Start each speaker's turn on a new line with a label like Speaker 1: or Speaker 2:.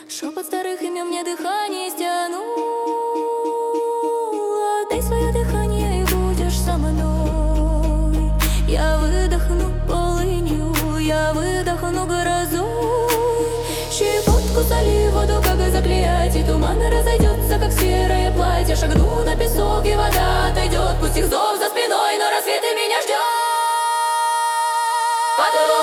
Speaker 1: Шепот старых имен мне дыхание стянул. Отдай свое дыхание и будешь со мной. Я выдохну полынью, я выдохну грозой. Щепотку соли в воду, как заклятие. Туман разойдется, как серое платье. Шагну на песок, и вода отойдет. Пусть их зов за спиной, но рассвет и меня ждет.